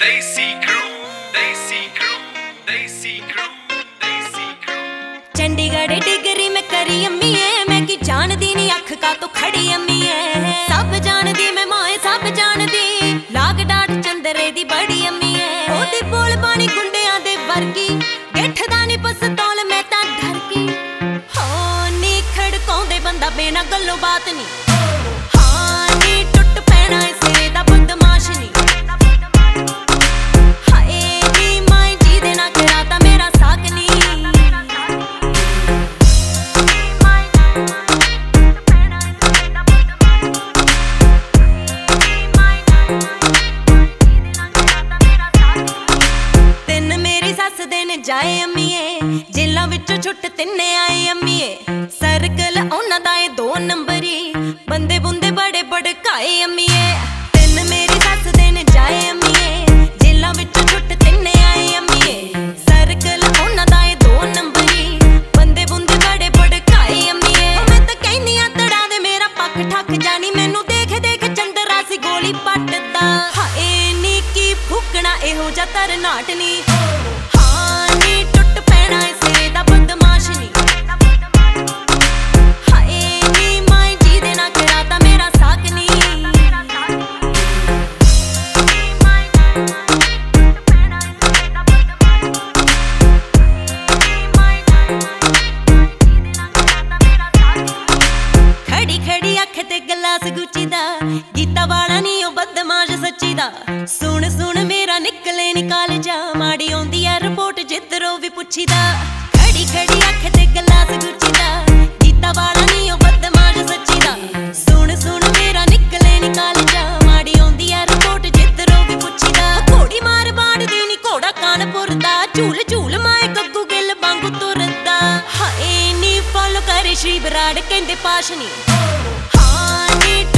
Chandigarh degree में करी अम्मी है, मैं की जानदी नी अख का तो खड़ी अम्मी है। सब जानदी मैं माए सब जानदी, लाग डाट चंदरे दी बड़ी अम्मी है। ओदी बोल बानी गुंडियां दे वर्गी, गेठदा नी पस्तौल मैं तां डर की। हो नी खड़काउंदे बंदा बिना गल्लों बात नी, हां नी टुट पैना सिरे दा बदमाश नी। जाए अम्मीए जेलां विचों छुट तिन्ने आए अम्मीए, सर्कल उन्हां दा ए 2 नंबरी, बंदे बुंदे बड़े भड़काए अम्मीए। तिन मेरी सस दे ने जाए अम्मीए, जेलां विचों छुट तिन्ने आए अम्मीए, सर्कल उन्हां दा ए 2 नंबरी, बंदे बुंदे बड़े भड़काए अम्मीए। मैं तां कहनी आ तड़ा दे मेरा पक्क ठक जानी, मैनू देख देख चंदरा सी गोली पटदा। हाए नी की फूकना इहो जा तरनाट नी, गीता वाला नी ओ बदमाश सच्ची दा। सुन सुन मेरा निकले निकाल जा, माड़ी आउंदी ऐ रिपोर्ट जिधरों भी पुछी दा। खड़ी खड़ी अख ते गलास गुची दा, गीता वाला नी ओ बदमाश सच्ची दा। सुन सुन मेरा निकले निकाल जा, माड़ी आउंदी ऐ रिपोर्ट जिधरों भी पुछी दा। घोड़ी मार बाड़ दी नी घोड़ा कानपुर दा, झूल झूल माए गग्गू गिल वांगू तुरदा। हाए नी फॉलो करे श्री बराड़ कहंदे पाश नी, हां नी